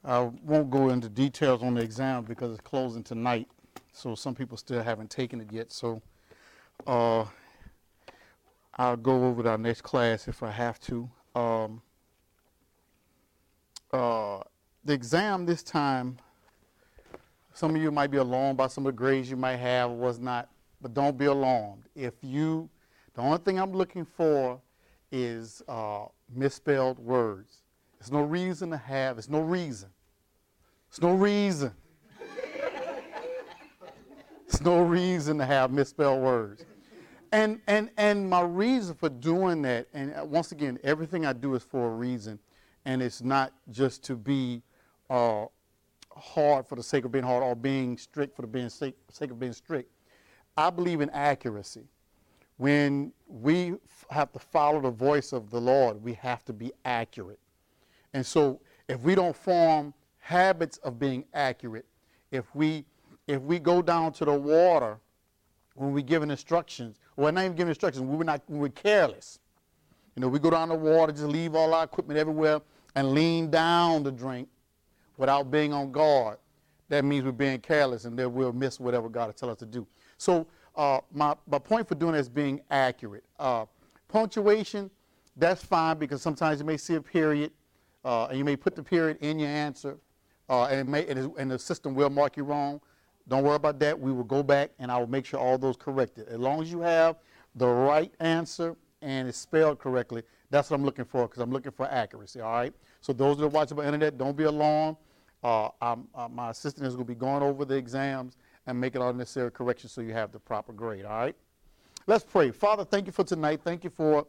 I won't go into details on the exam because it's closing tonight, so some people still haven't taken it yet. So I'll go over to our next class if I have to. The exam this time, some of you might be alarmed by some of the grades you might have or was not, but don't be alarmed. The only thing I'm looking for is misspelled words. There's no reason to have, there's no reason. There's no reason. There's no reason to have misspelled words. And my reason for doing that, and once again, everything I do is for a reason, and it's not just to be hard for the sake of being hard or being strict for the sake of being strict. I believe in accuracy. When we have to follow the voice of the Lord, we have to be accurate. And so if we don't form habits of being accurate, if we go down to the water when we're giving instructions, well, not even giving instructions, we're careless. You know, we go down the water, just leave all our equipment everywhere and lean down to drink without being on guard. That means we're being careless, and then we'll miss whatever God is telling us to do. So my point for doing it is being accurate. Punctuation, that's fine, because sometimes you may see a period, and you may put the period in your answer, and the system will mark you wrong. Don't worry about that. We will go back, and I will make sure all those corrected. As long as you have the right answer and it's spelled correctly, that's what I'm looking for, because I'm looking for accuracy, all right? So those that are watching by internet, don't be alarmed. My assistant is going to be going over the exams and making all necessary corrections so you have the proper grade, all right? Let's pray. Father, thank you for tonight. Thank you for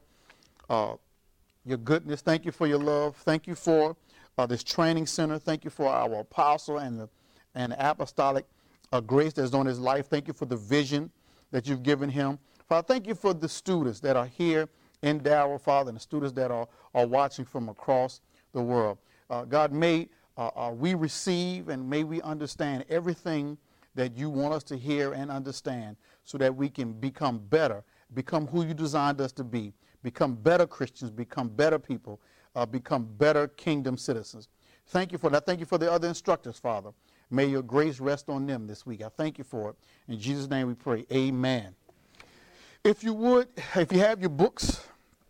your goodness. Thank you for your love. Thank you for this training center. Thank you for our apostle and the apostolic grace that's on his life. Thank you for the vision that you've given him. Father, thank you for the students that are here in Darrell, Father, and the students that are watching from across the world. God, may we receive and may we understand everything that you want us to hear and understand so that we can become better, become who you designed us to be, become better Christians, become better people, become better kingdom citizens. Thank you for that. Thank you for the other instructors, Father. May your grace rest on them this week. I thank you for it. In Jesus' name we pray. Amen. If you would, if you have your books,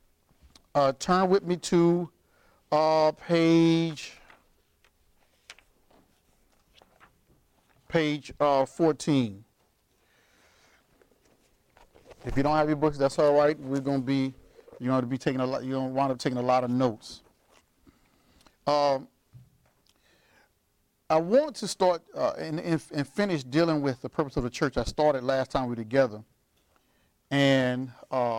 turn with me to page 14. If you don't have your books, that's all right. We're going to be, you're going to wind up taking a lot of notes. I want to start and finish dealing with the purpose of the church. I started last time we were together. And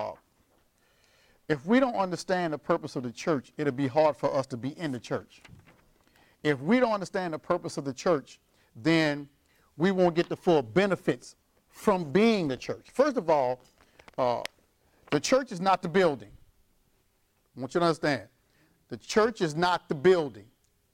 if we don't understand the purpose of the church, it'll be hard for us to be in the church. If we don't understand the purpose of the church, then we won't get the full benefits from being the church. First of all, the church is not the building. I want you to understand. The church is not the building.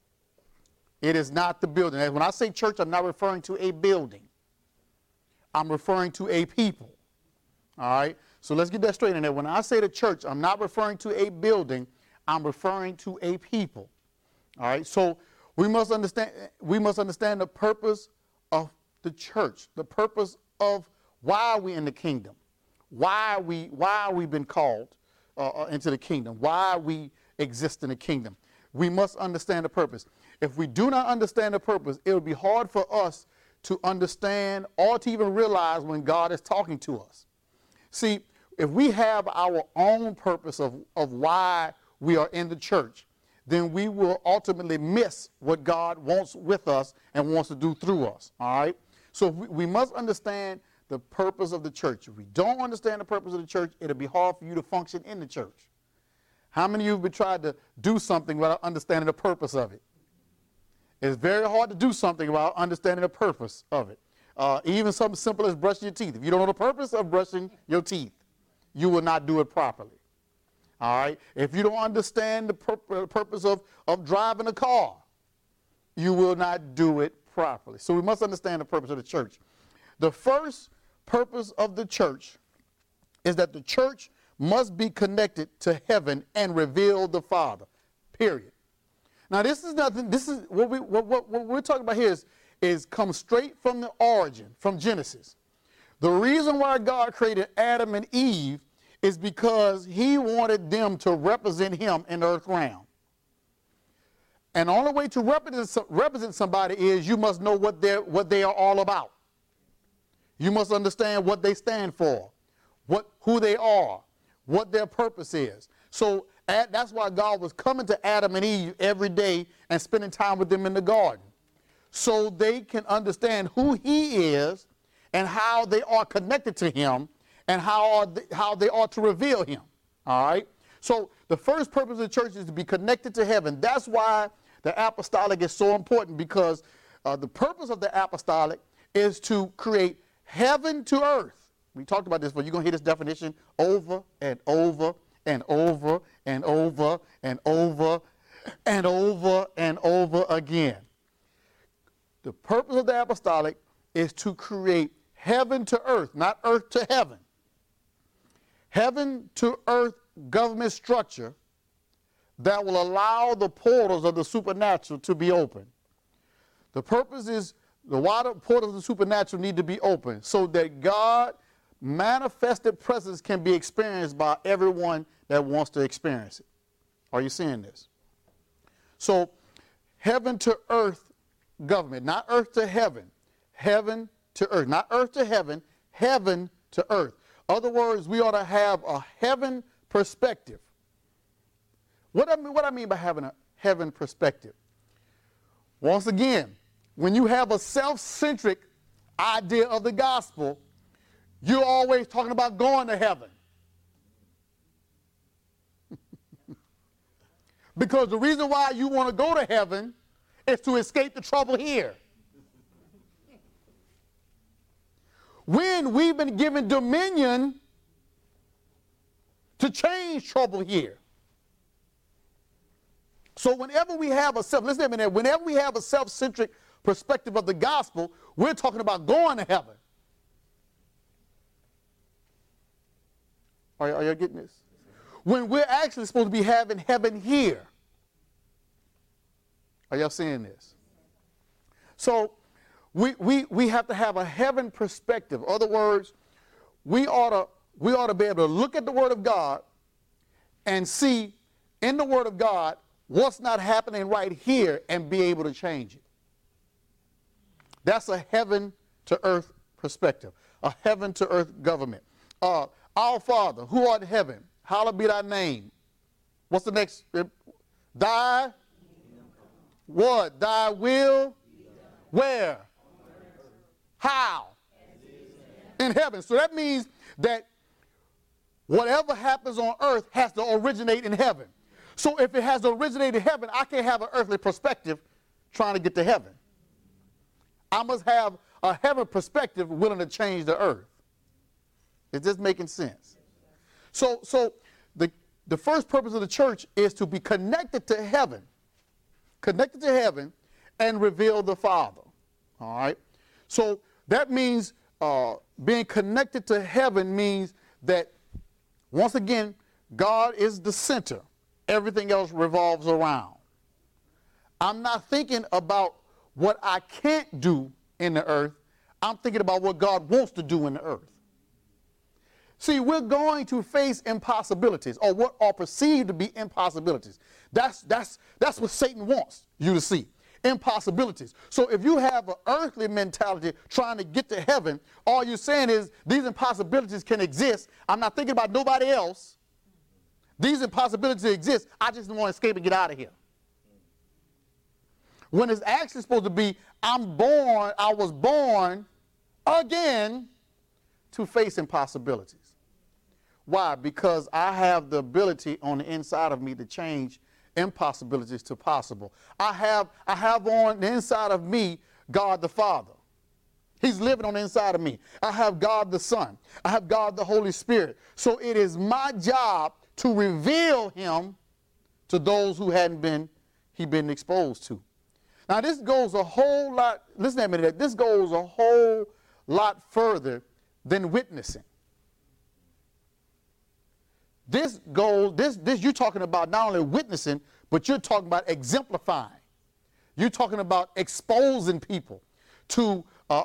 It is not the building. And when I say church, I'm not referring to a building. I'm referring to a people. All right? So let's get that straight in there. When I say the church, I'm not referring to a building. I'm referring to a people. All right? So we must understand the purpose of the church, the purpose of why we're in the kingdom, why we've been called into the kingdom, why we exist in the kingdom. We must understand the purpose. If we do not understand the purpose, it will be hard for us to understand or to even realize when God is talking to us. See, if we have our own purpose of why we are in the church, then we will ultimately miss what God wants with us and wants to do through us, all right? So we must understand the purpose of the church. If we don't understand the purpose of the church, it'll be hard for you to function in the church. How many of you have tried to do something without understanding the purpose of it? It's very hard to do something without understanding the purpose of it. Even something simple as brushing your teeth. If you don't know the purpose of brushing your teeth, you will not do it properly. All right? If you don't understand the purpose of driving a car, you will not do it properly. So we must understand the purpose of the church. The first purpose of the church is that the church must be connected to heaven and reveal the Father, period. Now, this is nothing. This is what we're talking about here is come straight from the origin, from Genesis. The reason why God created Adam and Eve is because he wanted them to represent him in the earth realm. And the only way to represent somebody is you must know what they are all about. You must understand what they stand for, who they are, what their purpose is. So that's why God was coming to Adam and Eve every day and spending time with them in the garden, so they can understand who he is and how they are connected to him and how they are to reveal him. All right? So the first purpose of the church is to be connected to heaven. That's why the apostolic is so important, because the purpose of the apostolic is to create heaven to earth. We talked about this, but you're going to hear this definition over and over and over and over and over and over and over again. The purpose of the apostolic is to create heaven to earth, not earth to heaven. Heaven to earth government structure that will allow the portals of the supernatural to be open. The purpose is the water portals of the supernatural need to be open so that God manifested presence can be experienced by everyone that wants to experience it. Are you seeing this? So heaven to earth government, not earth to heaven. Heaven to earth, not earth to heaven, heaven to earth. Other words, we ought to have a heaven perspective. What I mean by having a heaven perspective? Once again, when you have a self-centric idea of the gospel, you're always talking about going to heaven. Because the reason why you want to go to heaven is to escape the trouble here. When we've been given dominion to change trouble here. So whenever we have whenever we have a self-centric perspective of the gospel, we're talking about going to heaven. Are you getting this? When we're actually supposed to be having heaven here. Are y'all seeing this? So we have to have a heaven perspective. In other words, we ought to be able to look at the Word of God and see in the Word of God what's not happening right here and be able to change it. That's a heaven to earth perspective, a heaven to earth government. Our Father, who art in heaven, hallowed be thy name. What's the next? Thy what? Thy will? Where? How? In heaven. So that means that whatever happens on earth has to originate in heaven. So if it has originated in heaven, I can't have an earthly perspective trying to get to heaven. I must have a heaven perspective willing to change the earth. Is this making sense? So the first purpose of the church is to be connected to heaven and reveal the Father. All right? So that means being connected to heaven means that, once again, God is the center. Everything else revolves around. I'm not thinking about what I can't do in the earth. I'm thinking about what God wants to do in the earth. See, we're going to face impossibilities, or what are perceived to be impossibilities. That's what Satan wants you to see, impossibilities. So if you have an earthly mentality trying to get to heaven, all you're saying is these impossibilities can exist. I'm not thinking about nobody else. These impossibilities exist. I just want to escape and get out of here. When it's actually supposed to be, I was born again to face impossibilities. Why? Because I have the ability on the inside of me to change impossibilities to possible. I have on the inside of me God the Father. He's living on the inside of me. I have God the Son. I have God the Holy Spirit. So it is my job to reveal him to those who hadn't been exposed to. Now this goes a whole lot, listen to me, this goes a whole lot further than witnessing. This you're talking about not only witnessing, but you're talking about exemplifying. You're talking about exposing people to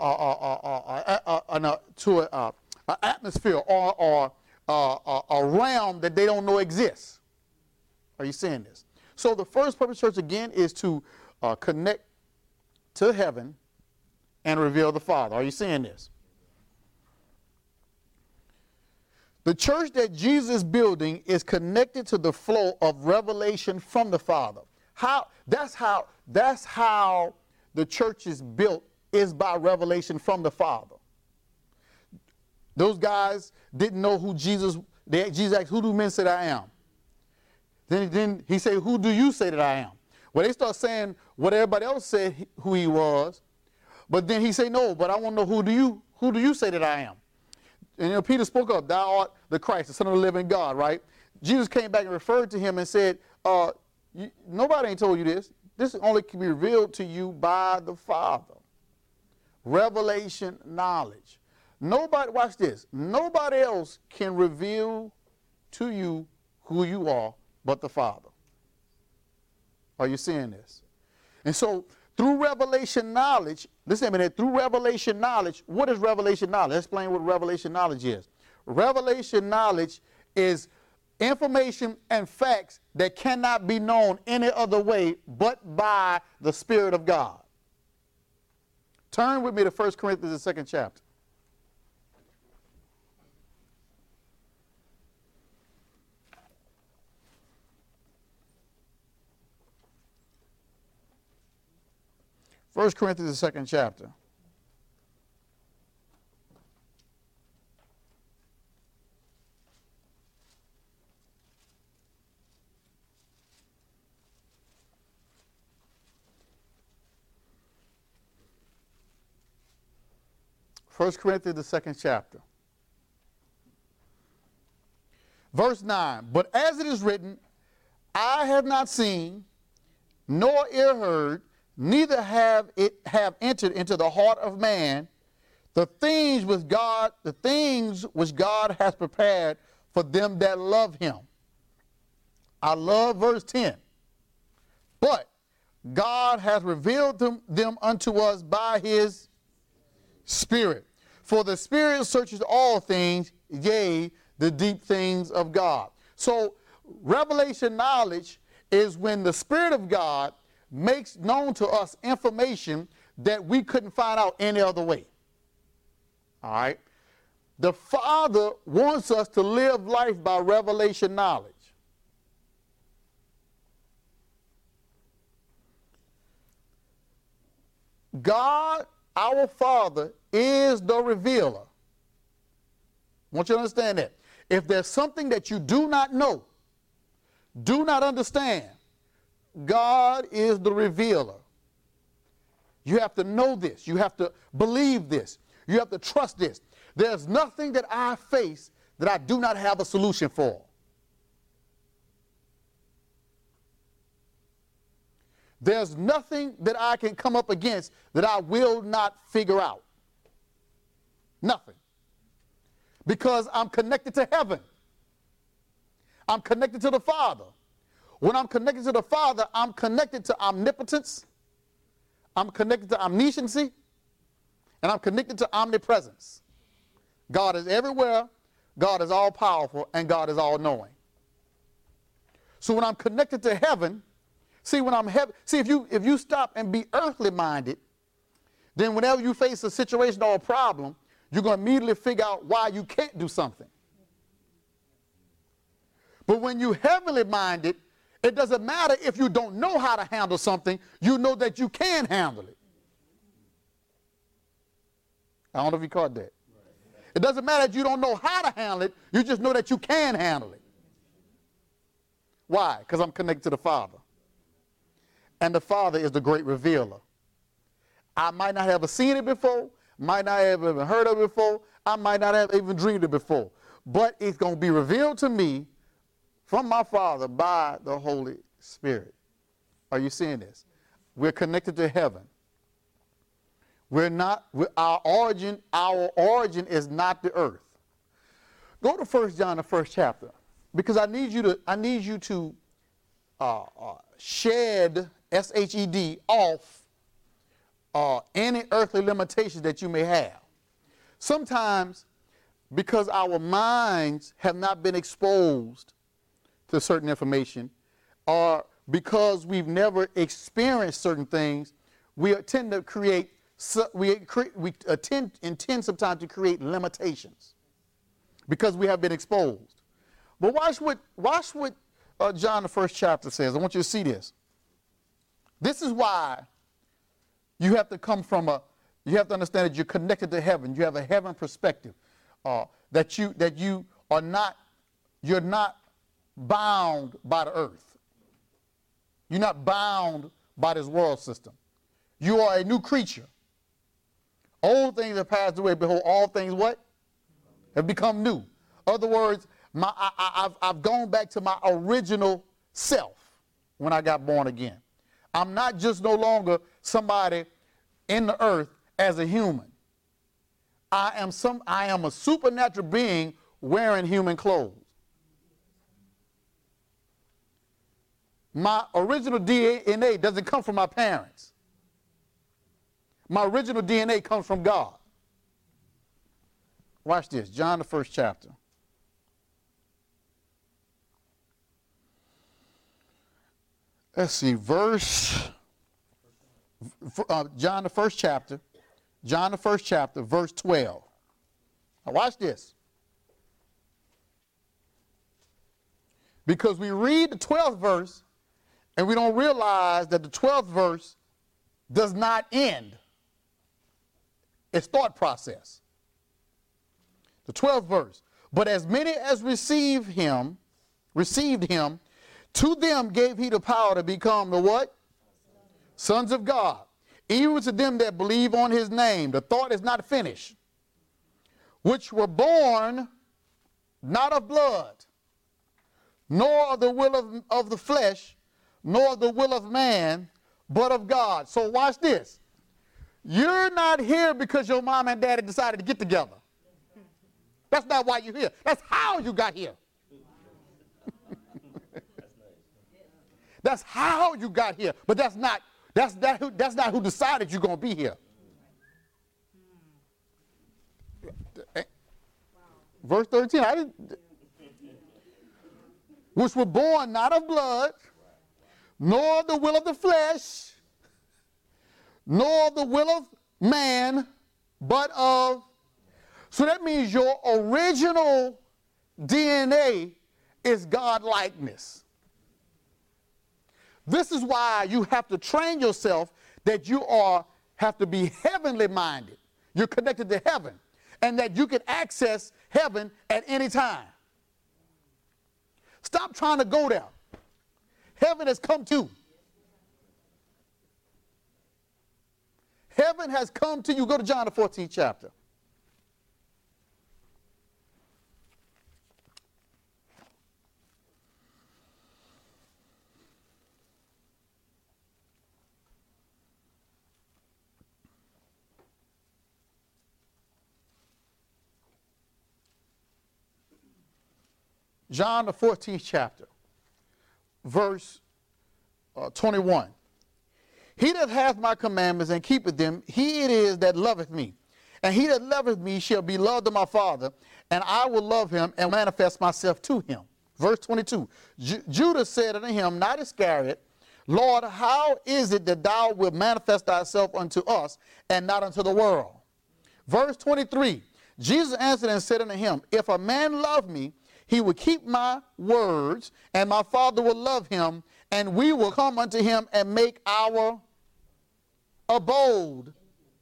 an atmosphere or a realm that they don't know exists. Are you seeing this? So the first purpose, church, again, is to connect to heaven and reveal the Father. Are you seeing this? The church that Jesus is building is connected to the flow of revelation from the Father. That's how the church is built, is by revelation from the Father. Those guys didn't know who Jesus. Jesus asked, "Who do men say that I am?" Then he said, "Who do you say that I am?" Well, they start saying what everybody else said who he was, but then he said, "No, but I want to know who do you say that I am?" And Peter spoke up, "Thou art the Christ, the Son of the living God," right? Jesus came back and referred to him and said, nobody ain't told you this. This only can be revealed to you by the Father. Revelation knowledge. Nobody, watch this, nobody else can reveal to you who you are but the Father. Are you seeing this? And so through revelation knowledge, listen a minute, through revelation knowledge, what is revelation knowledge? Let's explain what revelation knowledge is. Revelation knowledge is information and facts that cannot be known any other way but by the Spirit of God. Turn with me to 1 Corinthians, the 2nd chapter. First Corinthians, the 2nd chapter. First Corinthians, the 2nd chapter. Verse 9, "But as it is written, I have not seen, nor ear heard, neither have entered into the heart of man the things which God has prepared for them that love him." I love verse 10. "But God has revealed them unto us by his Spirit. For the Spirit searches all things, yea, the deep things of God." So revelation knowledge is when the Spirit of God makes known to us information that we couldn't find out any other way. All right? The Father wants us to live life by revelation knowledge. God, our Father, is the revealer. I want you to understand that. If there's something that you do not know, do not understand, God is the revealer. You have to know this. You have to believe this. You have to trust this. There's nothing that I face that I do not have a solution for. There's nothing that I can come up against that I will not figure out. Nothing. Because I'm connected to heaven. I'm connected to the Father. When I'm connected to the Father, I'm connected to omnipotence, I'm connected to omnisciency, and I'm connected to omnipresence. God is everywhere, God is all powerful, and God is all knowing. So when I'm connected to heaven, if you stop and be earthly minded, then whenever you face a situation or a problem, you're going to immediately figure out why you can't do something. But when you're heavenly minded, it doesn't matter if you don't know how to handle something, you know that you can handle it. I don't know if you caught that. It doesn't matter that you don't know how to handle it, you just know that you can handle it. Why? Because I'm connected to the Father. And the Father is the great revealer. I might not have ever seen it before, might not have even heard of it before, I might not have even dreamed it before, but it's going to be revealed to me from my Father by the Holy Spirit. Are you seeing this? We're connected to heaven. Our origin is not the earth. Go to 1 John, the 1st chapter, because I need you to shed, S-H-E-D, off any earthly limitations that you may have. Sometimes, because our minds have not been exposed to certain information, or because we've never experienced certain things, we tend to intend sometimes to create limitations because we have been exposed. But watch what John the 1st chapter says. I want you to see this. This is why you have to you have to understand that you're connected to heaven. You have a heaven perspective. You're not bound by the earth. You're not bound by this world system. You are a new creature. Old things have passed away. Behold, all things what? Have become new. In other words, I've gone back to my original self when I got born again. I'm not just no longer somebody in the earth as a human. I am a supernatural being wearing human clothes. My original DNA doesn't come from my parents. My original DNA comes from God. Watch this, John the 1st chapter. Let's see, John the 1st chapter, verse 12. Now watch this. Because we read the 12th verse and we don't realize that the 12th verse does not end its thought process. The 12th verse. But as many as received him, to them gave he the power to become the what? Sons of God. Even to them that believe on his name. The thought is not finished. Which were born not of blood, nor of the will of the flesh, nor of the will of man, but of God. So watch this. You're not here because your mom and daddy decided to get together. That's not why you're here. That's how you got here. That's how you got here. But that's not who decided you're going to be here. Verse 13, which were born not of blood, nor of the will of the flesh, nor of the will of man, but of. So that means your original DNA is God-likeness. This is why you have to train yourself that you have to be heavenly minded. You're connected to heaven, and that you can access heaven at any time. Stop trying to go there. Heaven has come to. Heaven has come to you. Go to John the 14th chapter. John the 14th chapter, verse 21. He that hath my commandments and keepeth them, he it is that loveth me. And he that loveth me shall be loved of my Father, and I will love him and manifest myself to him. Verse 22. Judas said unto him, not Iscariot, Lord, how is it that thou wilt manifest thyself unto us and not unto the world? Verse 23. Jesus answered and said unto him, if a man love me, he will keep my words, and my Father will love him, and we will come unto him and make our abode.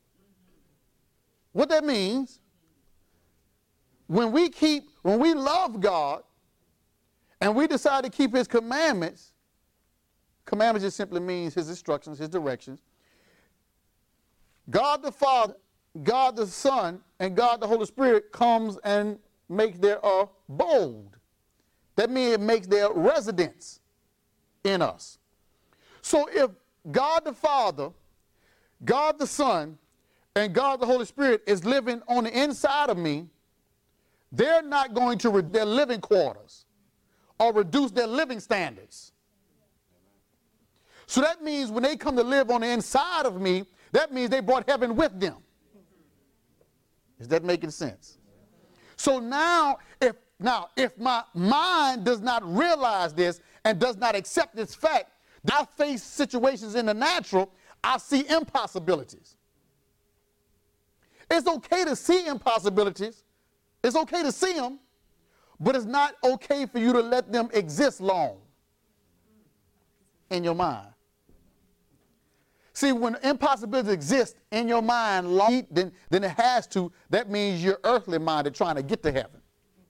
What that means, when we love God, and we decide to keep his commandments just simply means his instructions, his directions. God the Father, God the Son, and God the Holy Spirit comes and makes their abode. That means it makes their residence in us. So if God the Father, God the Son, and God the Holy Spirit is living on the inside of me, they're not going to reduce their living quarters or reduce their living standards. So that means when they come to live on the inside of me, that means they brought heaven with them. Is that making sense? So now if my mind does not realize this and does not accept this fact, I face situations in the natural, I see impossibilities. It's okay to see impossibilities. It's okay to see them, but it's not okay for you to let them exist long in your mind. See, when impossibilities exist in your mind long, then it has to, that means you're earthly minded trying to get to heaven.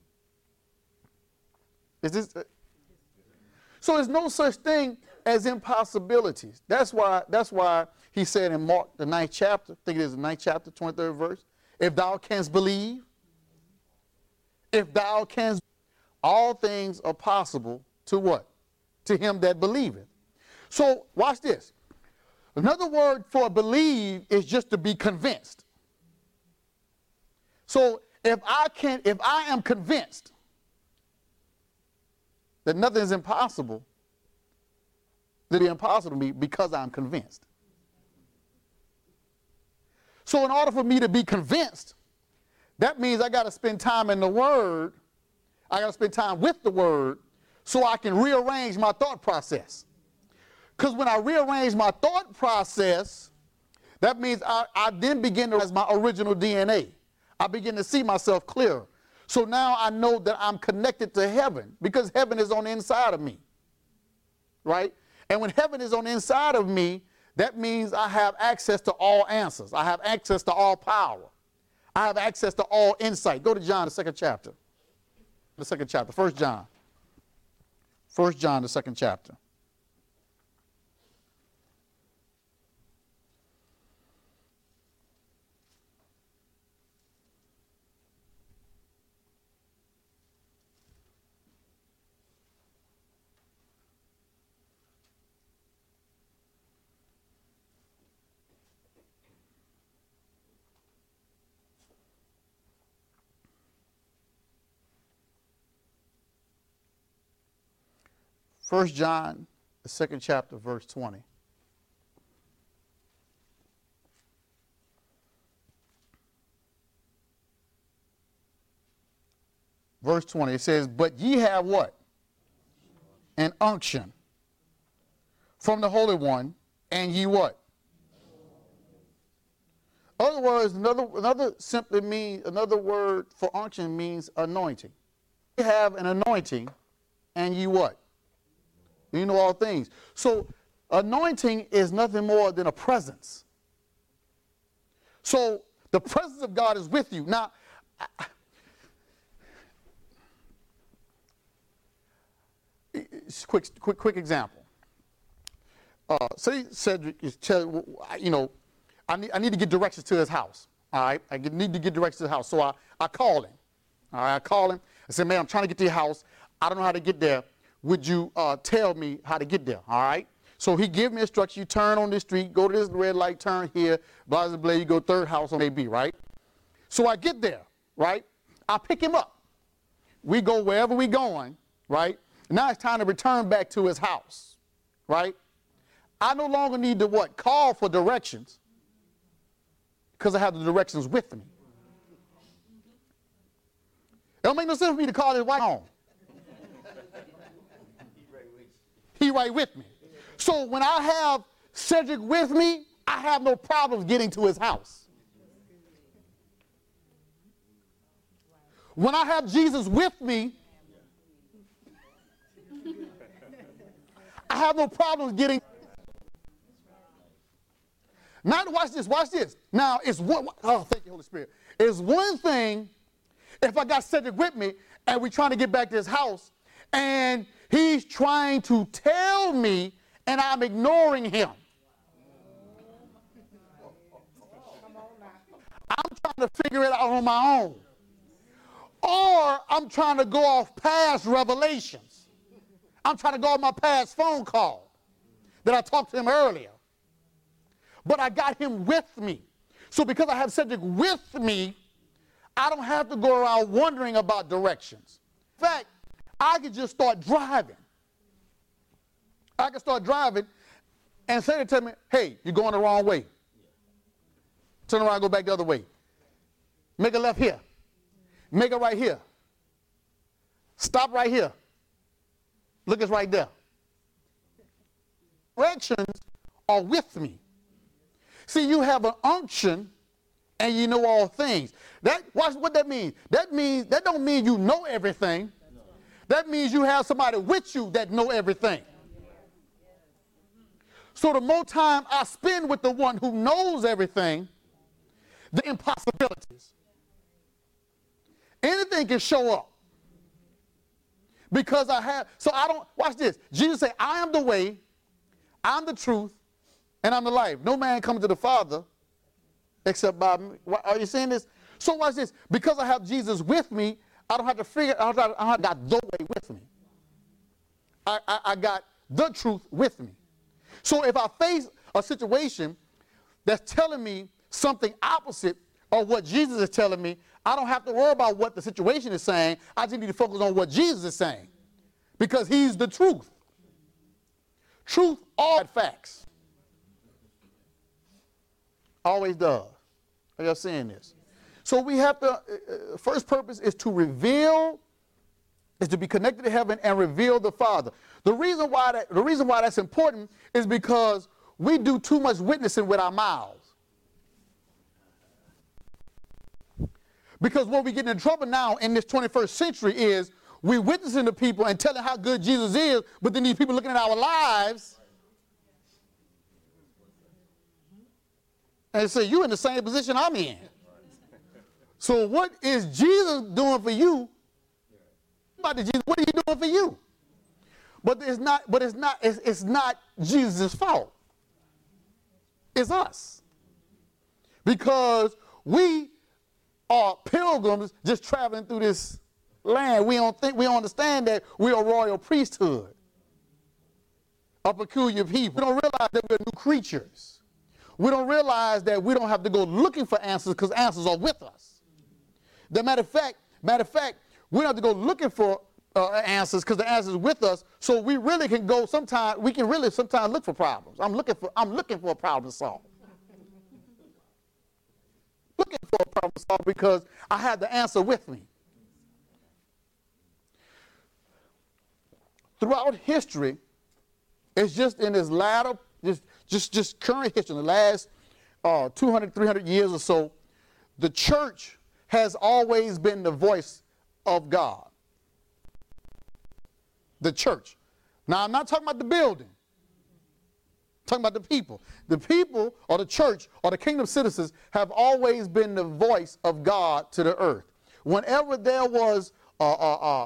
Is this? So there's no such thing as impossibilities. That's why he said in Mark, the 9th chapter, I think it is the 9th chapter, 23rd verse, if thou canst believe, all things are possible to what? To him that believeth. So watch this. Another word for believe is just to be convinced. So if I am convinced that nothing is impossible, that it's impossible to me because I'm convinced. So in order for me to be convinced, that means I got to spend time in the Word. I got to spend time with the Word so I can rearrange my thought process. Because when I rearrange my thought process, that means I then begin to realize my original DNA. I begin to see myself clearer. So now I know that I'm connected to heaven because heaven is on the inside of me, right? And when heaven is on the inside of me, that means I have access to all answers. I have access to all power. I have access to all insight. Go to John, the 2nd chapter. The 2nd chapter, 1 John. 1 John, the 2nd chapter. First John, the 2nd chapter, verse 20. Verse 20, it says, but ye have what? An unction from the Holy One, and ye what? Other words, another word for unction means anointing. You have an anointing, and ye what? You know all things. So anointing is nothing more than a presence. So the presence of God is with you. Now, quick example. Say Cedric is I need to get directions to his house. All right, I need to get directions to the house. So I call him. All right, I call him. I say, man, I'm trying to get to your house. I don't know how to get there. Would you tell me how to get there? All right. So he give me instructions. You turn on this street, go to this red light, turn here, blah, blah, blah. You go third house on AB, right? So I get there, right? I pick him up. We go wherever we going, right? Now it's time to return back to his house, right? I no longer need to what? Call for directions because I have the directions with me. It don't make no sense for me to call his wife home. He right with me. So when I have Cedric with me, I have no problems getting to his house. When I have Jesus with me, I have no problems getting. Now watch this. Now it's one, oh, thank you, Holy Spirit. It's one thing if I got Cedric with me and we're trying to get back to his house and he's trying to tell me and I'm ignoring him. I'm trying to figure it out on my own. Or I'm trying to go off past revelations. I'm trying to go off my past phone call that I talked to him earlier. But I got him with me. So because I have Cedric with me, I don't have to go around wondering about directions. In fact, I could just start driving. I can start driving, and Satan tell me, hey, you're going the wrong way. Turn around, go back the other way. Make a left here. Make a right here. Stop right here. Look, it's right there. Directions are with me. See, you have an unction and you know all things. Watch what that means. That don't mean you know everything. That means you have somebody with you that know everything. So the more time I spend with the one who knows everything, the impossibilities. Anything can show up. Because watch this. Jesus said, I am the way, I'm the truth, and I'm the life. No man comes to the Father except by me. Are you seeing this? So watch this. Because I have Jesus with me, I don't have to figure out, I got the way with me. I got the truth with me. So if I face a situation that's telling me something opposite of what Jesus is telling me, I don't have to worry about what the situation is saying. I just need to focus on what Jesus is saying. Because he's the truth. Truth are facts. Always does. Are y'all seeing this? So we have to, first purpose is to reveal, is to be connected to heaven and reveal the Father. The reason why that's important is because we do too much witnessing with our mouths. Because what we get in trouble now in this 21st century is we witnessing to people and telling how good Jesus is, but then these people looking at our lives and say, you in the same position I'm in. So what is Jesus doing for you? What are you doing for you? But it's not Jesus' fault. It's us. Because we are pilgrims just traveling through this land. We don't understand that we're a royal priesthood, a peculiar people. We don't realize that we're new creatures. We don't realize that we don't have to go looking for answers because answers are with us. The matter of fact, we don't have to go looking for answers because the answers are with us. So we really can go sometimes look for problems. I'm looking for a problem to solve. Looking for a problem to solve because I had the answer with me. Throughout history, it's just in this latter, just current history, in the last 200, 300 years or so, the church has always been the voice of God. The church. Now, I'm not talking about the building. I'm talking about the people. The people or the church or the kingdom citizens have always been the voice of God to the earth. Whenever there was a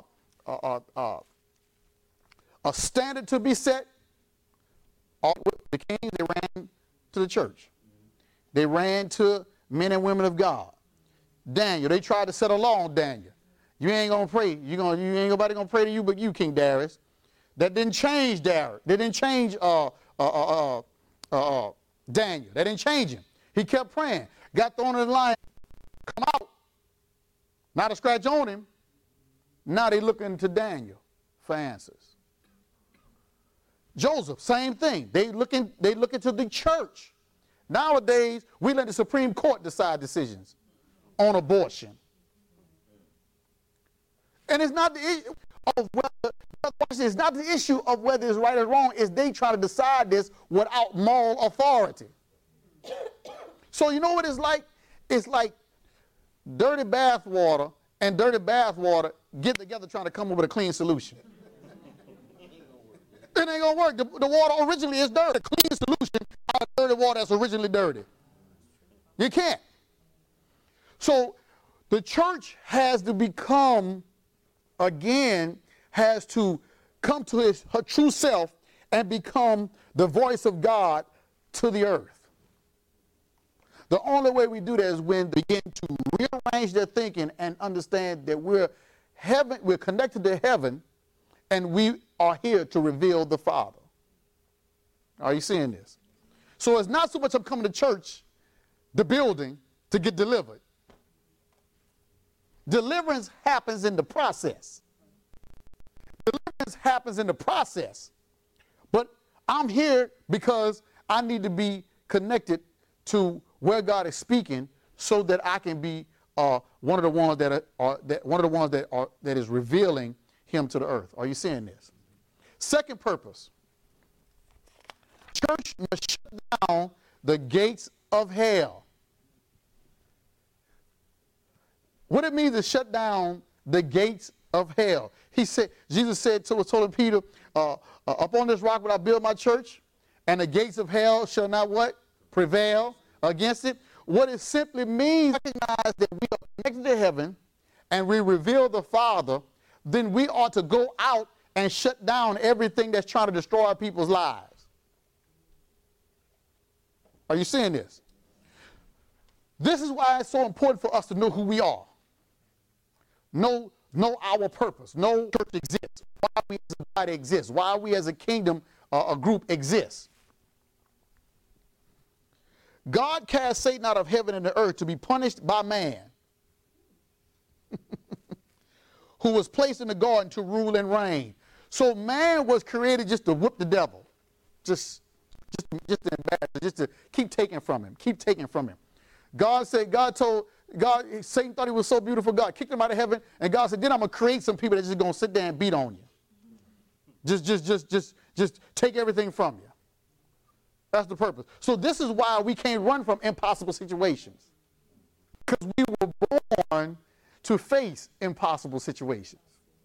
standard to be set, the kings, they ran to the church. They ran to men and women of God. Daniel, they tried to set a law on Daniel. You ain't gonna pray. You ain't nobody gonna pray to you but you, King Darius. That didn't change Darius. They didn't change Daniel. They didn't change him. He kept praying. Got thrown in the line. Come out. Not a scratch on him. Now they looking to Daniel for answers. Joseph, same thing. They looking to the church. Nowadays, we let the Supreme Court decide decisions on abortion. And it's not the issue of it's not the issue of whether it's right or wrong, is they try to decide this without moral authority. So you know what it's like? It's like dirty bath water and dirty bath water get together trying to come up with a clean solution. It ain't gonna work. The water originally is dirty. A clean solution out of dirty water that's originally dirty. You can't. So the church has to become, again, has to come to her true self and become the voice of God to the earth. The only way we do that is when they begin to rearrange their thinking and understand that we're connected to heaven and we are here to reveal the Father. Are you seeing this? So it's not so much I'm coming to church, the building, to get delivered. Deliverance happens in the process. Deliverance happens in the process. But I'm here because I need to be connected to where God is speaking so that I can be one of the ones that is revealing him to the earth. Are you seeing this? Second purpose. Church must shut down the gates of hell. What it means to shut down the gates of hell. Jesus said told Peter, upon this rock will I build my church, and the gates of hell shall not what? Prevail against it. What it simply means, recognize that we are connected to heaven and we reveal the Father, then we ought to go out and shut down everything that's trying to destroy people's lives. Are you seeing this? This is why it's so important for us to know who we are. Know our purpose. Know church exists. Why we as a body exist. Why we as a kingdom, a group exists. God cast Satan out of heaven and the earth to be punished by man, who was placed in the garden to rule and reign. So man was created just to whoop the devil, just to embarrass, just to keep taking from him, Satan thought he was so beautiful. God kicked him out of heaven, and God said, then I'm gonna create some people that's just gonna sit there and beat on you. Just take everything from you. That's the purpose. So this is why we can't run from impossible situations, because we were born to face impossible situations.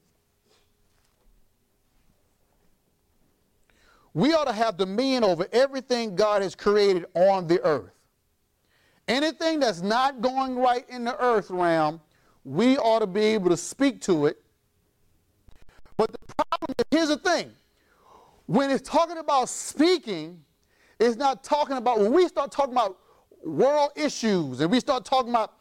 We ought to have dominion over everything God has created on the earth. Anything that's not going right in the earth realm, we ought to be able to speak to it. But the problem is, here's the thing. When it's talking about speaking, it's not talking about, when we start talking about world issues and we start talking about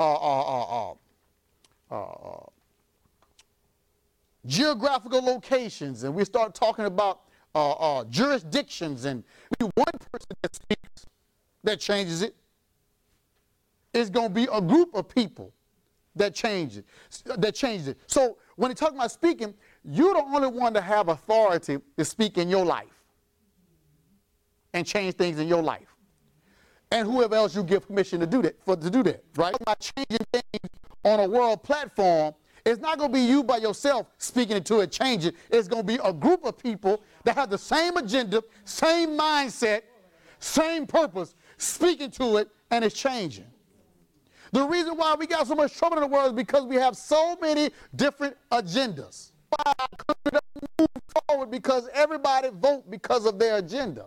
geographical locations and we start talking about jurisdictions, and we one person that speaks that changes it. It's going to be a group of people that change it. So when you're talking about speaking, you're the only one to have authority to speak in your life and change things in your life. And whoever else you give permission to do that, right? By changing things on a world platform, it's not going to be you by yourself speaking into it, change it. It's going to be a group of people that have the same agenda, same mindset, same purpose, speaking to it, and it's changing. The reason why we got so much trouble in the world is because we have so many different agendas. Why our country doesn't move forward, because everybody vote because of their agenda.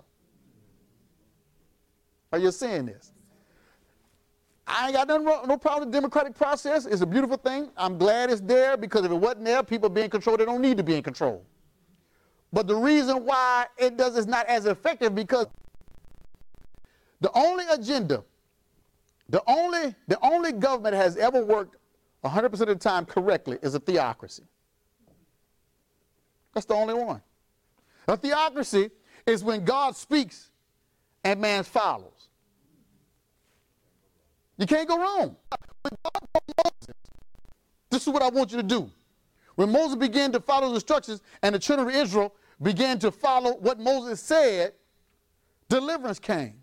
Are you seeing this? I ain't got no problem with the democratic process. It's a beautiful thing. I'm glad it's there, because if it wasn't there, people be in control. They don't need to be in control. But the reason why is not as effective, because the only agenda, the only government that has ever worked 100% of the time correctly is a theocracy. That's the only one. A theocracy is when God speaks and man follows. You can't go wrong. When God told Moses, this is what I want you to do. When Moses began to follow the instructions and the children of Israel began to follow what Moses said, deliverance came.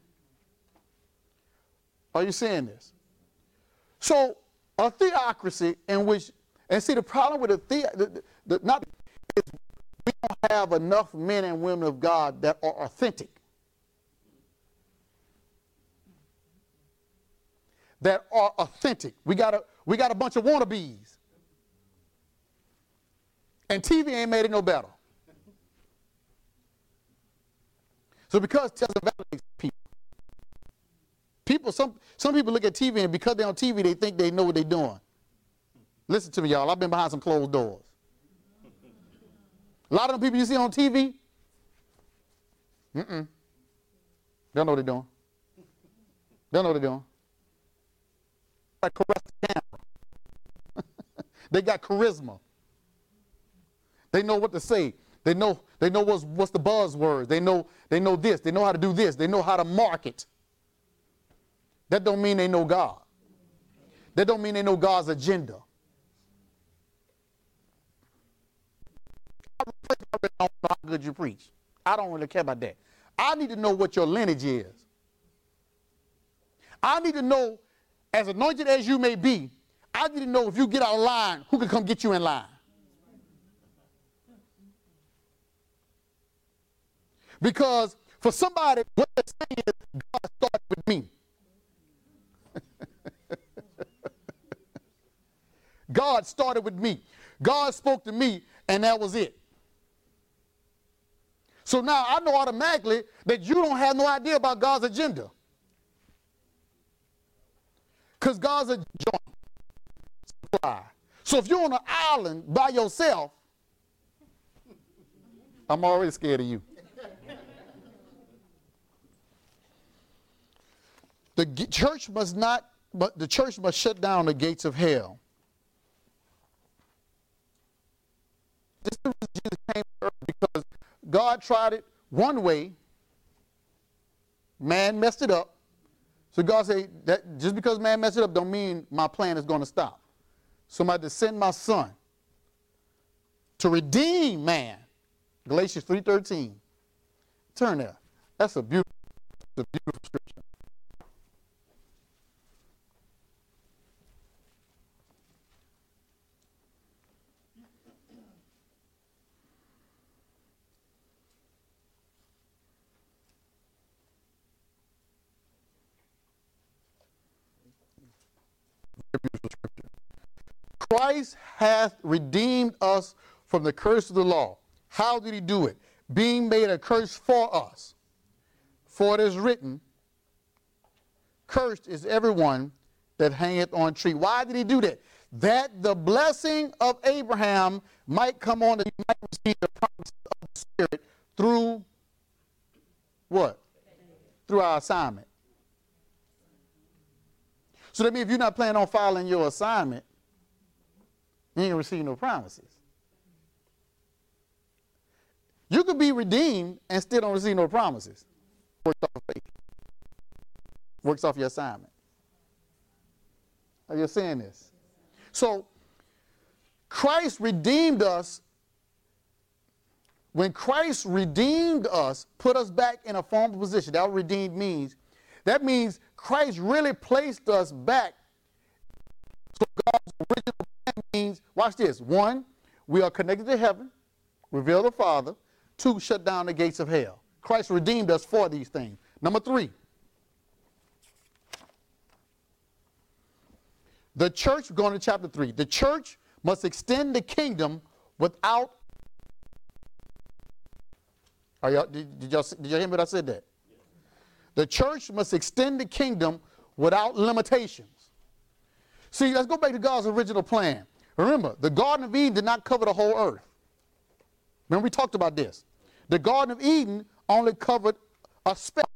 Are you seeing this? So a theocracy in which, and see, the problem with is we don't have enough men and women of God that are authentic, We got a bunch of wannabes, and TV ain't made it no better. So because it doesn't validate people, some people look at TV, and because they're on TV, they think they know what they're doing. Listen to me, y'all. I've been behind some closed doors. A lot of them people you see on TV, don't know what they're doing. Don't know what they're doing. They caress the camera. They got charisma. They know what to say. They know what's the buzzwords. They know this. They know how to do this. They know how to market. That don't mean they know God. That don't mean they know God's agenda. I don't know how good you preach. I don't really care about that. I need to know what your lineage is. I need to know, as anointed as you may be, I need to know if you get out of line, who can come get you in line. Because for somebody, what they're saying is, God started with me. God started with me. God spoke to me, and that was it. So now I know automatically that you don't have no idea about God's agenda. Because God's a joint supply. So if you're on an island by yourself, I'm already scared of you. The church must shut down the gates of hell. This is the reason Jesus came to earth, because God tried it one way, man messed it up. So God said that just because man messed it up don't mean my plan is going to stop. So I'm about to send my son to redeem man. Galatians 3:13. Turn there. That's a beautiful scripture. Christ hath redeemed us from the curse of the law. How did he do it? Being made a curse for us. For it is written, cursed is everyone that hangeth on a tree. Why did he do that? That the blessing of Abraham might come on, that he might receive the promise of the Spirit through what? Through our assignment. So that means if you're not planning on following your assignment, you ain't going to receive no promises. You could be redeemed and still don't receive no promises. Works off faith. Works off your assignment. Are you saying this? So, Christ redeemed us. When Christ redeemed us, put us back in a formal position. That's what redeemed means. That means Christ really placed us back. So God's original plan means, watch this. 1, we are connected to heaven, reveal the Father. 2, shut down the gates of hell. Christ redeemed us for these things. Number 3, the church, going to chapter 3, the church must extend the kingdom without. Did y'all hear me when I said that? The church must extend the kingdom without limitations. See, let's go back to God's original plan. Remember, the Garden of Eden did not cover the whole earth. Remember, we talked about this. The Garden of Eden only covered a speck.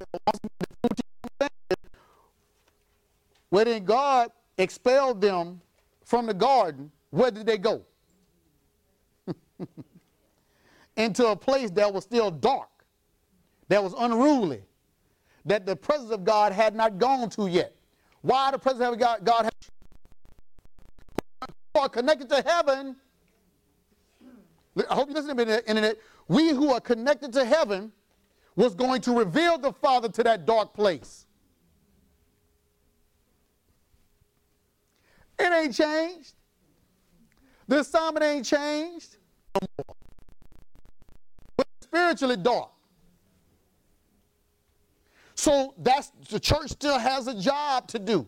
Where then God expelled them from the garden, where did they go? Into a place that was still dark, that was unruly, that the presence of God had not gone to yet. Why the presence of God had are connected to heaven? I hope you listen to me, internet. We who are connected to heaven was going to reveal the Father to that dark place. It ain't changed. The assignment ain't changed no more. But spiritually dark. So the church still has a job to do.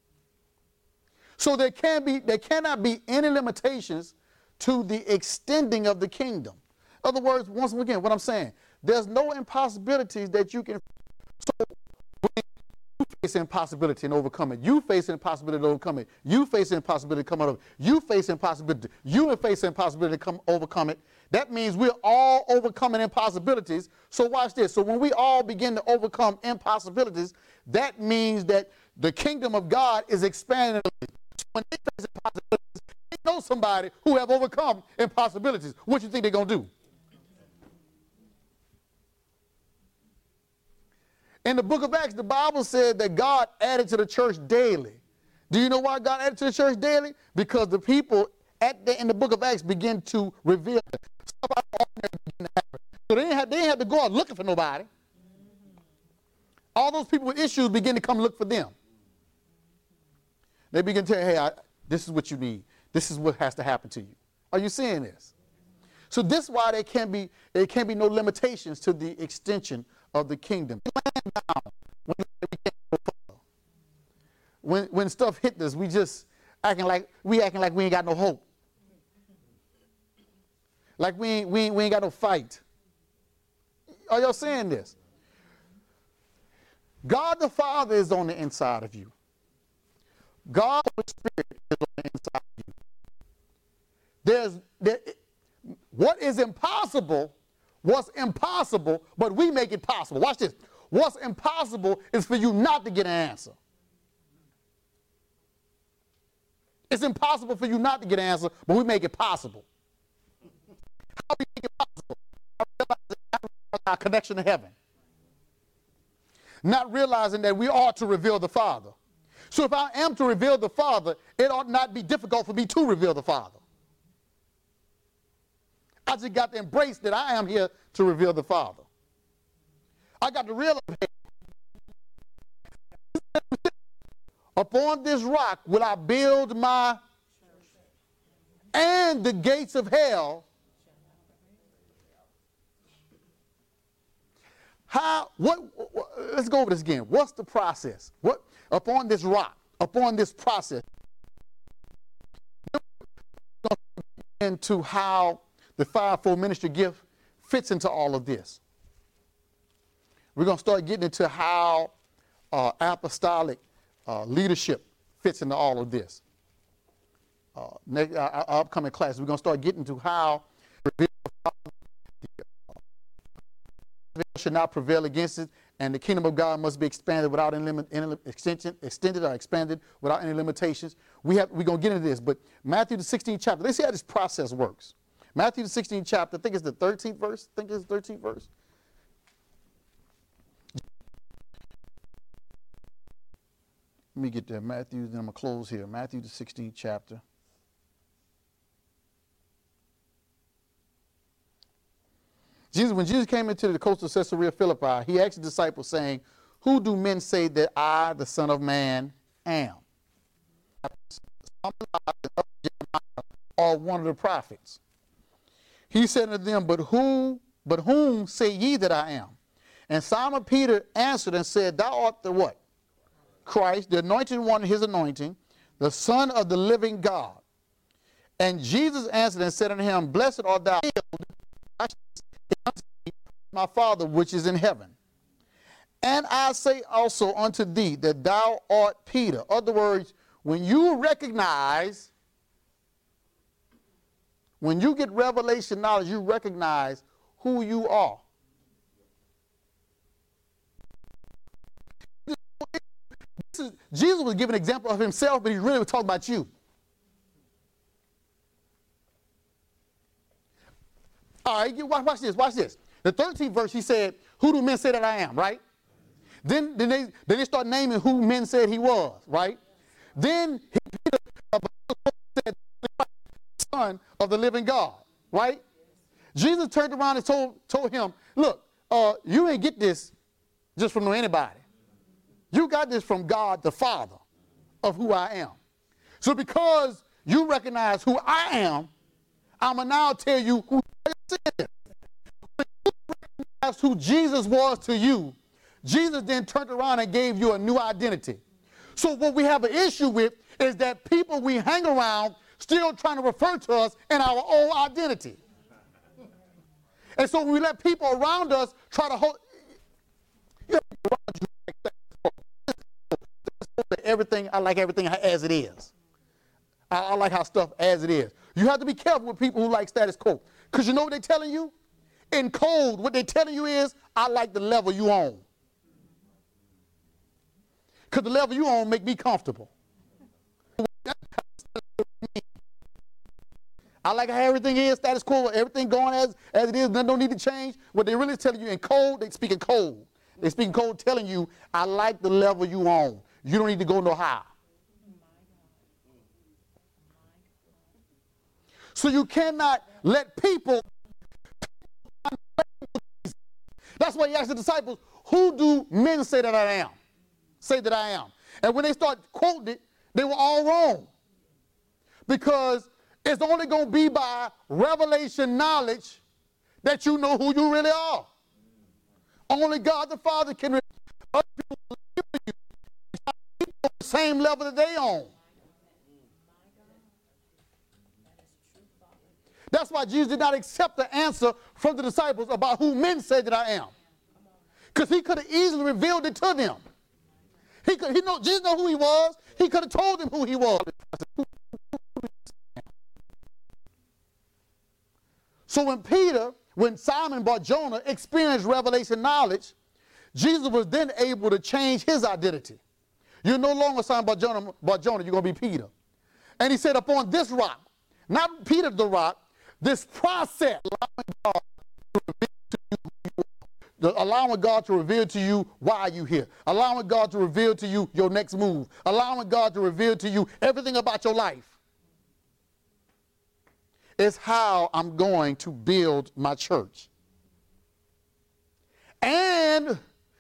So there cannot be any limitations to the extending of the kingdom. In other words, once again, what I'm saying, there's no impossibilities that you can. So when you face impossibility and overcome it, you face impossibility to overcome it, you face impossibility to come out of it, you face impossibility, you face impossibility to overcome it. That means we're all overcoming impossibilities. So watch this. So when we all begin to overcome impossibilities, that means that the kingdom of God is expanding. So when they face impossibilities, they know somebody who have overcome impossibilities. What you think they're going to do? In the book of Acts, the Bible said that God added to the church daily. Do you know why God added to the church daily? Because the people in the book of Acts begin to reveal stuff out of ordinary begin to happen. So they didn't have to go out looking for nobody. All those people with issues begin to come look for them. They begin to tell you, hey, this is what you need. This is what has to happen to you. Are you seeing this? So this is why there can't be no limitations to the extension of the kingdom. When stuff hit us, we just acting like we ain't got no hope. Like we ain't got no fight. Are y'all saying this? God the Father is on the inside of you. God the Spirit is on the inside of you. What is impossible, what's impossible, but we make it possible. Watch this. What's impossible is for you not to get an answer. It's impossible for you not to get an answer, but we make it possible. How do we make it possible? I realize our connection to heaven. Not realizing that we ought to reveal the Father. So if I am to reveal the Father, it ought not be difficult for me to reveal the Father. I just got to embrace that I am here to reveal the Father. I got to realize, upon this rock will I build my church, and the gates of hell. Let's go over this again. What's the process? What upon this rock, upon this process, into how the fivefold ministry gift fits into all of this. We're going to start getting into how apostolic leadership fits into all of this. Our upcoming class, we're going to start getting to how should not prevail against it, and the kingdom of God must be expanded without any extended or expanded without any limitations. We're going to get into this, but Matthew the 16th chapter, let's see how this process works. Matthew the 16th chapter, I think it's the 13th verse. Let me get there. Matthew, then I'm going to close here. Matthew the 16th chapter. When Jesus came into the coast of Caesarea Philippi, he asked the disciples, saying, who do men say that I, the Son of Man, am? Or one of the prophets. He said to them, but whom say ye that I am? And Simon Peter answered and said, thou art the what? Christ, the anointed one, his anointing, the Son of the living God. And Jesus answered and said unto him, blessed art thou, my Father which is in heaven. And I say also unto thee that thou art Peter. In other words, when you recognize, when you get revelation knowledge, you recognize who you are. Jesus was giving an example of himself, but he really was talking about you. All right, watch this. The 13th verse, he said, who do men say that I am, right? Then they start naming who men said he was, right? Then Peter said, Son of the living God, right? Jesus turned around and told him, look, you ain't get this just from anybody. You got this from God the Father of who I am. So because you recognize who I am, I'm going to now tell you who Jesus is. When you recognize who Jesus was to you, Jesus then turned around and gave you a new identity. So what we have an issue with is that people we hang around still trying to refer to us in our old identity. And so when we let people around us try to hold, everything, I like everything as it is. I like how stuff as it is. You have to be careful with people who like status quo. Because you know what they're telling you? In code, what they're telling you is, I like the level you on. Because the level you on make me comfortable. I like how everything is, status quo, everything going as it is, nothing don't need to change. What they're really telling you in code, they speak in code. They speak in code telling you, I like the level you on. You don't need to go no higher. So you cannot let people. That's why he asked the disciples, who do men say that I am? Say that I am. And when they start quoting it, they were all wrong. Because it's only going to be by revelation knowledge that you know who you really are. Only God the Father can reveal other people to you at the same level that they on. That's why Jesus did not accept the answer from the disciples about who men say that I am. Because he could have easily revealed it to them. Jesus knew who he was. He could have told them who he was. So when Simon Bar-Jonah experienced revelation knowledge, Jesus was then able to change his identity. You're no longer Simon Bar-Jonah, you're going to be Peter. And he said, upon this rock, not Peter the rock, this process, allowing God to reveal to you why you're here, allowing God to reveal to you your next move, allowing God to reveal to you everything about your life, is how I'm going to build my church. And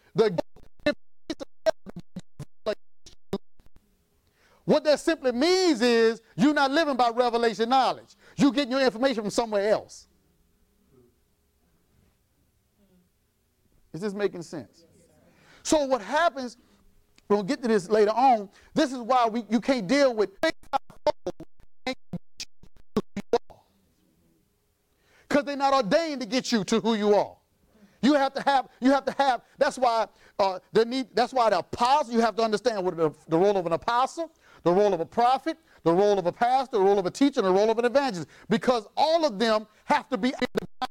what that simply means is you're not living by revelation knowledge. You're getting your information from somewhere else. Is this making sense? So what happens, we'll get to this later on, this is why you can't deal with because they're not ordained to get you to who you are. You have to have, that's why the apostle, you have to understand what the role of an apostle, the role of a prophet, the role of a pastor, the role of a teacher, and the role of an evangelist. Because all of them have to be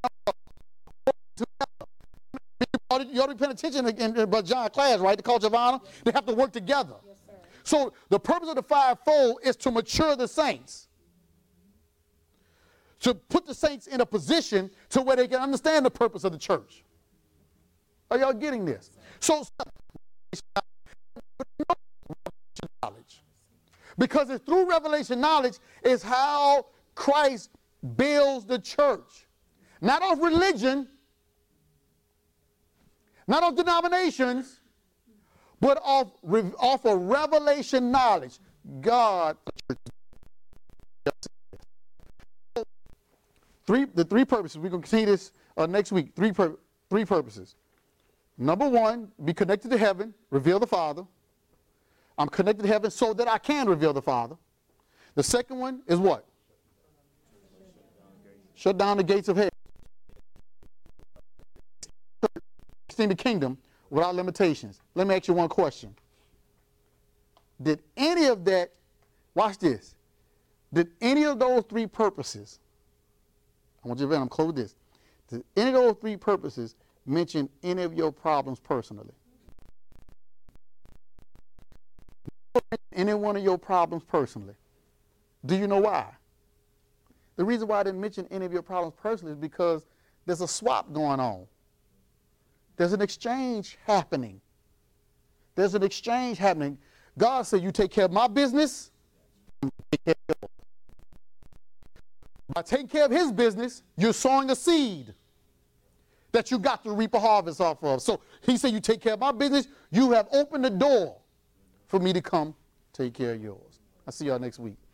you ought to be paying attention in Brother John's class, right? The culture of honor. They have to work together. Yes, sir. So the purpose of the fivefold is to mature the saints. To put the saints in a position to where they can understand the purpose of the church. Are y'all getting this? So knowledge. Because it's through revelation knowledge is how Christ builds the church. Not of religion, not of denominations, but off of revelation knowledge. God. The three purposes. We're going to continue this next week. Three purposes. Number one, be connected to heaven, reveal the Father. I'm connected to heaven so that I can reveal the Father. The second one is what? Shut down the gates of hell. Extend the kingdom without limitations. Let me ask you one question. Did any of that, watch this, did any of those three purposes, I want you to close with this, did any of those three purposes mention any of your problems personally? Any one of your problems personally? Do you know why? The reason why I didn't mention any of your problems personally is because there's a swap going on. There's an exchange happening. There's an exchange happening. God said, you take care of my business, I'm take care of yours. By taking care of his business, you're sowing a seed that you got to reap a harvest off of. So he said, you take care of my business, you have opened the door for me to come take care of yours. I'll see y'all next week.